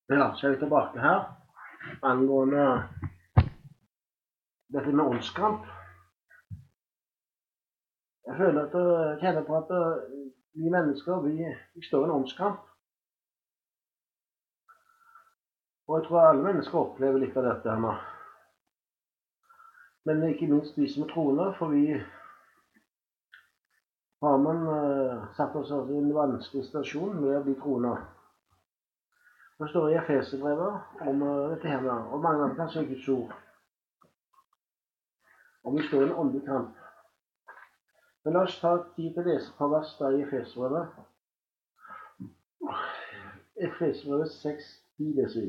Ja, så er vi tilbake her angående dette med åndskamp. Jeg føler at jeg kjenner på at vi mennesker, vi står i en åndskamp. Og jeg tror alle mennesker opplever litt av dette her nå. Men ikke minst vi som er troende, for vi har satt oss i en vanskelig situasjon med å bli troende. Det står i Efeserbrevet om dette her, og mange av kanskje Guds ord. Og vi står i en åndelig kamp. Men la oss ta tid til å lese på vers der i Efeserbrevet. Efeserbrevet 6:10 leser vi.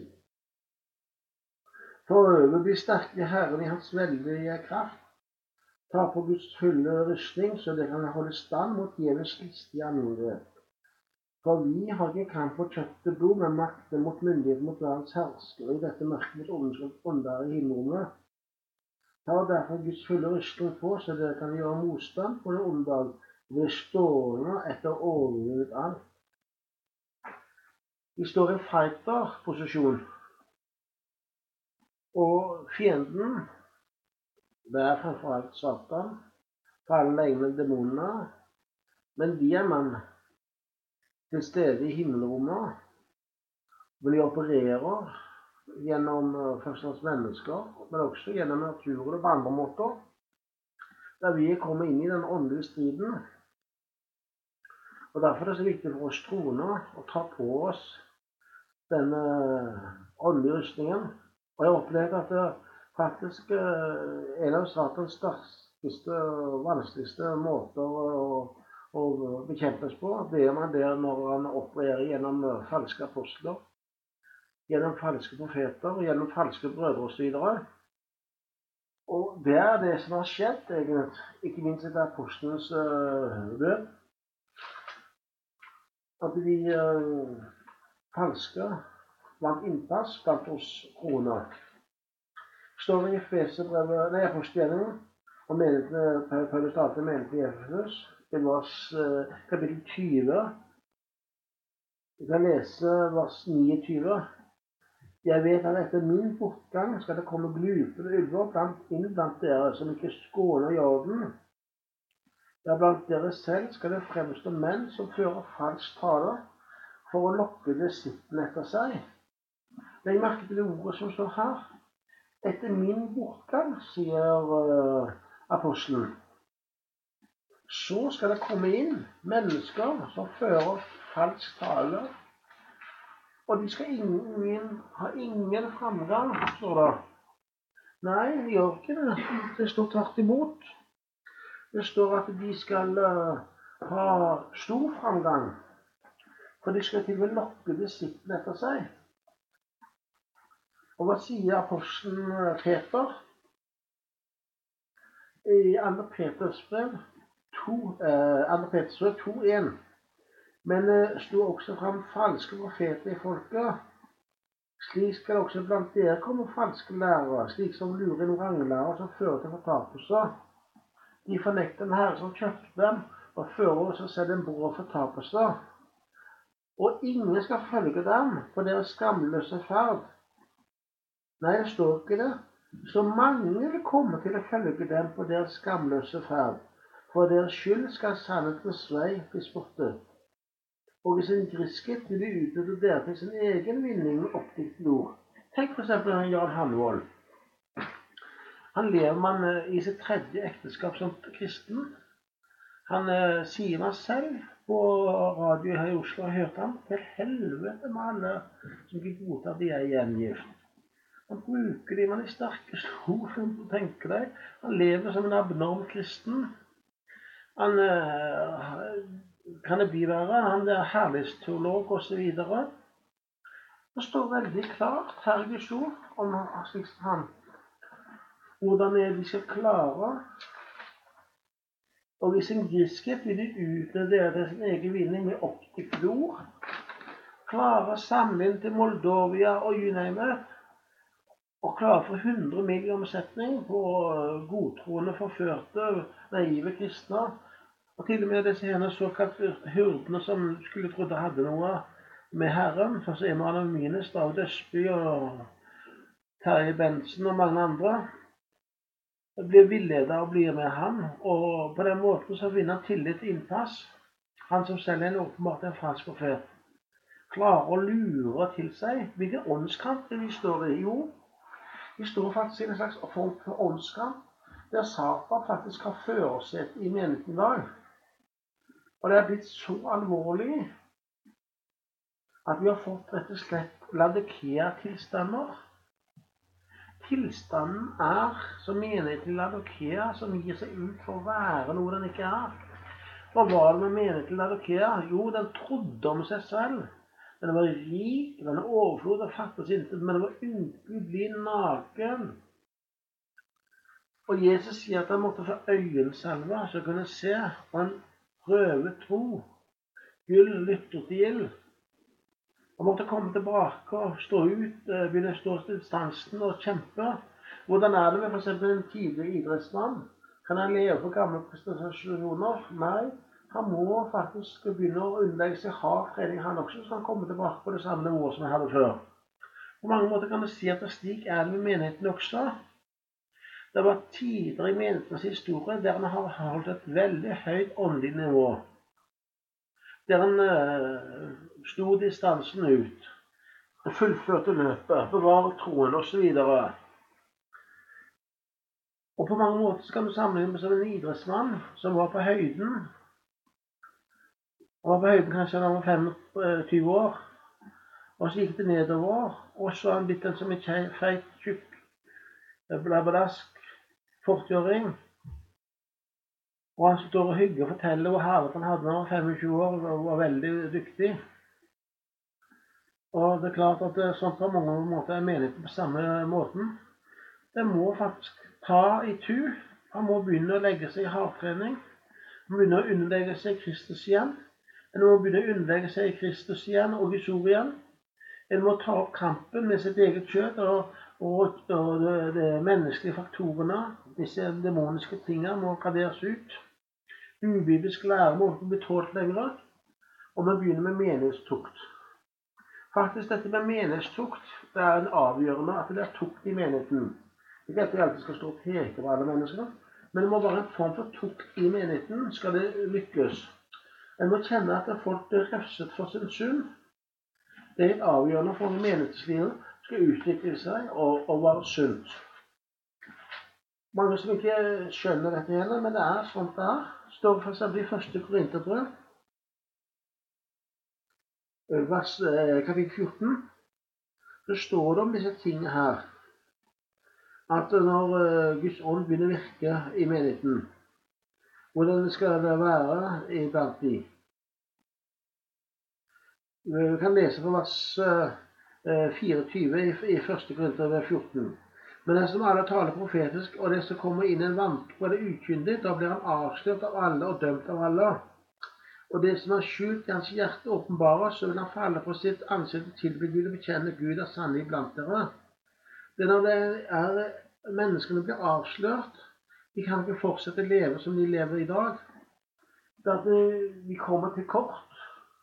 For øvrig bli sterke i Herren i hans veldige kraft. Ta på Guds fulle rustning, så det kan holde stand mot djevelens listige angrep. For vi har ikke kamp mot kjøtt og blod, men makter mot myndighet mot verdens herskere i dette mørket ånder i himmelrommet. Ta derfor Guds fulle rustning på, så dere kan gjøre motstand på den onde dag, og bli stående etter overvunnet alt. Vi står i fighter-posisjon, og fienden, det er fremfor alt Satan, falne engler demoner, men de er mann til stede i himmelrommet, hvor de opererer gjennom først og fremst mennesker, men også gjennom naturen og på andre måter, der vi kommer inn i den åndelige striden. Og derfor er det så viktig for oss troende å ta på oss denne åndelige rustningen. Og jeg har opplevd at det faktisk en av Satans sterkeste og vanskeligste måter å bekjempes på, det er man der når han opererer gjennom falske apostler, gjennom falske profeter, gjennom falske brødre og så videre. Og det er det som har skjedd, egentlig, ikke minst etter apostelens død. At de falske vant innpass blant oss troende. Står det i Efeserbrevet, apostelgjerningen, og Paulus talte menigheten i Efesus, det var kapittel 20. Vi kan lese vers 29. Jeg vet at etter min bortgang skal det komme glupende ulver inn blant dere som ikke skåner jorden. Ja, blant dere selv skal det fremstå menn som fører falsk tale for å lokke disiplene etter seg. Legg merke til det ordet som står her. Etter min bortgang, sier apostelen, så skal det komme inn mennesker som fører falsk tale, og de skal ha ingen framgang, står det. Nei, de gjør ikke det. Det står tvert imot. Det står at de skal ha stor framgang, for de skal til å lokke disiplene etter seg. Og hva sier apostelen Peter? I 2. Peters brev 2:1. Men sto også frem falske profeter i folket. Slik skal det også blant dere komme falske lærere, slik som lurer inn vranglærer som fører til fortapelse. De fornekter den Herre som kjøpte dem, og fører seg selv en brå fortapelse. Og ingen skal følge dem på deres skamløse ferd. Nei, det står ikke det. Så mange vil komme til å følge dem på deres skamløse ferd. For deres skyld skal sannhetens vei bli spottet. Og i sin griskhet vil de utnytte dere til sin egen vinning med oppdiktede ord. Tenk for eksempel Jan Hanvold. Han lever i sitt 3. ekteskap som kristen. Han sier meg selv på radio her i Oslo, og hørte han til helvete med alle som ikke godtar at de er gjengift. Han bruker de med de sterkeste ord som du tenker deg. Han lever som en abnorm kristen. Han kan det være, han er herlighetsteolog og så videre. Det står veldig klart her i Guds ord om han, hvordan de skal klare, og i sin griskhet vil de utnytte det sin egen vinning med oppdiktede ord, klare å samle inn til Moldovia og you name it, og klare for 100 mil i omsetning på godtroende, forførte, naive kristne. Og til og med disse herne såkalt hurdene som skulle trodde hadde noe, med Herren, for så Emanuel Mines, David Østby og Terje Bensen og mange andre, blir villedet og blir med han, og på den måten så vinner han tillit til innpass. Han som selv er åpenbart en falsk profet, klarer å lure til seg hvilken åndskamp vi står i. Jo, vi står faktisk i en slags form for åndskamp, der Satan faktisk har førersett i menigheten i dag. Og det er blitt så alvorlig at vi har fått rett og slett Laodikea-tilstander. Tilstanden er som menigheten i Laodikea, som gir seg ut for å være noe den ikke er. Hva var det med menigheten i Laodikea? Jo, den trodde om seg selv. Den var rik, den overflod, den fattet intet, men den var ugudelig naken. Og Jesus sier at han måtte få øyensalve, så kunne se, og han prøve tro. Gull lytter til gild. Han måtte komme tilbake og stå ut, begynne å stå til distansen og kjempe. Hvordan er det med for eksempel en tidlig idrettsmann? Kan han leve på gamle prestasjoner? Nei, han må faktisk begynne å underlegge seg hard trening han også, så han kommer tilbake på det samme nivået som han hadde før. På mange måter kan du si at det slik er det med menigheten også. Det har vært tider i menighetens historie der han har holdt et veldig høyt åndelig nivå. Der han sto distansen ut, og fullførte løpet, bevaret troen og så videre. Og på mange måter så kan du sammenligne med som en idrettsmann som var på høyden. Han var på høyden kanskje da han var 25 år, og så gikk det nedover, og så har han blitt en som en feit, tjukk, blabbadask, 40-åring. Og han står og hygger og forteller hvor herlig han hadde da han var 25 år og var veldig dyktig. Og det er klart at sånn på mange måter er menigheten på samme måten. Det må faktisk ta i tur. Han må begynne å legge seg i hardtrening. Han må begynne å underlegge seg Kristus igjen. Han må begynne å underlegge seg Kristus igjen og Guds ord igjen. Han må ta opp kampen med sitt eget kjøtt og de menneskelige faktorene. Disse demoniske tingene må raderes ut. Ubibelsk lære må ikke bli tålt lenger. Og man begynner med menighetstukt. Faktisk dette med menighetstukt, det er en avgjørende at det er tukt i menigheten. Ikke at vi alltid skal stå og peke på alle mennesker, men det må være en form for tukt i menigheten, skal det lykkes. En må kjenne at folk blir refset for sin synd. Det er helt avgjørende for at menighetslivet skal utvikle seg og være sunt. Mange som ikke skjønner dette heller, men det er sånt det er. Står for eksempel i 1. Korinterbrev, kapittel 14, så står det om disse tingene her. At når Guds ånd begynner å virke i menigheten, hvordan skal det være iblant de? Vi kan lese på vers 24 i 1. Korinterbrev 14. Men det som alle taler profetisk, og det som kommer inn en vantro eller ukyndig, da blir han avslørt av alle og dømt av alle. Og det som er skjult i hans hjerte åpenbares, så vil han falle på sitt ansikt og tilby Gud og bekjenne Gud er sanne iblant dere. Det når det er menneskene blir avslørt, de kan ikke fortsette å leve som de lever i dag. Det at vi kommer til kort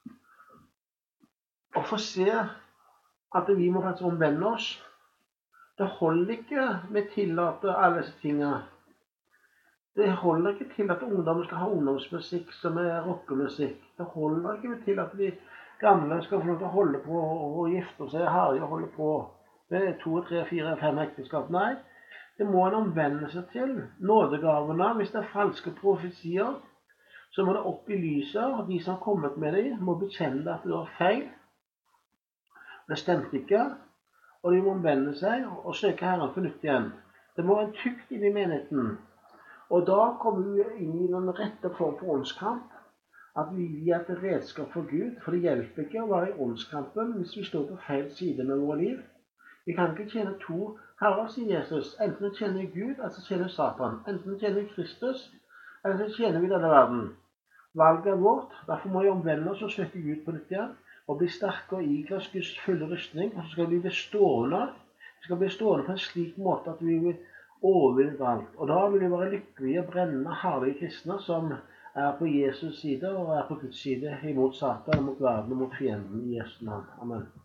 og får se at vi må faktisk omvende oss. Det holder ikke med tillate alle disse tingene. Det holder ikke til at ungdommen skal ha ungdomsmusikk som er rockemusikk. Det holder ikke til at de gamle skal få lov til å holde på og gifte seg herlig og holde på med 2, 3, 4, 5 ekteskap. Nei, det må en omvendelse til. Nådegavene, hvis det er falske profetier, så må det opp i lyset, og de som har kommet med dem må bekjenne at det var feil. Det stemte ikke. Og de må omvende seg og søke Herren på nytt igjen. Det må være en tukt inn i menigheten. Og da kommer vi inn i den rette form for åndskamp. At vi er et redskap for Gud. For det hjelper ikke å være i åndskampen hvis vi står på feil side med vårt liv. Vi kan ikke tjene to herrer, sier Jesus. Enten tjener vi Gud, eller så tjener vi Satan. Enten tjener vi Kristus, eller så tjener vi denne verden. Valget er vårt. Derfor må vi omvende oss og søke Gud på nytt igjen. Og bli sterke og ikle Guds fulle rustning, og så skal vi bli stående. Vi skal bli stående på en slik måte at vi vil overvinne alt. Og da vil vi være lykkelige, brennende, herlige kristne som er på Jesus side og er på Guds side, imot Satan, mot verden og mot fienden i Jesu navn. Amen.